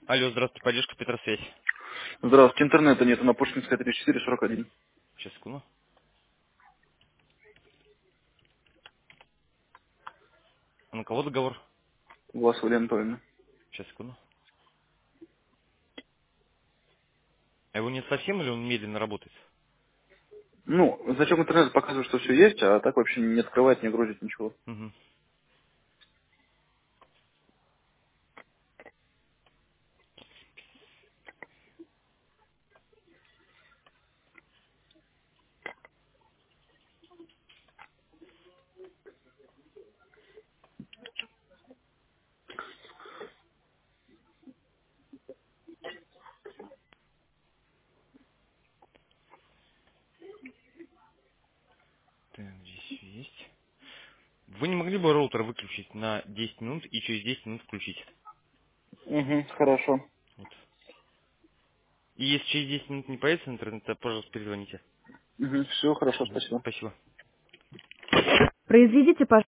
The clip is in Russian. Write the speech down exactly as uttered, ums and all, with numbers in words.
Алло, здравствуйте, поддержка Петросвязь. Здравствуйте, интернета нет, на Пушкинская тридцать четыре сорок один. Сейчас, секунду. А на кого договор? Вас, Валерия Анатольевна. Сейчас, секунду. А его нет совсем или он медленно работает? Ну, зачем интернет показывает, что все есть, а так вообще не открывает, не грузит ничего. Угу. Так, здесь есть. Вы не могли бы роутер выключить на десять минут и через десять минут включить? Угу, хорошо. Вот. И если через десять минут не появится интернет, то, пожалуйста, перезвоните. Угу, все хорошо, Мгм. спасибо. Спасибо. Произведите, пожалуйста.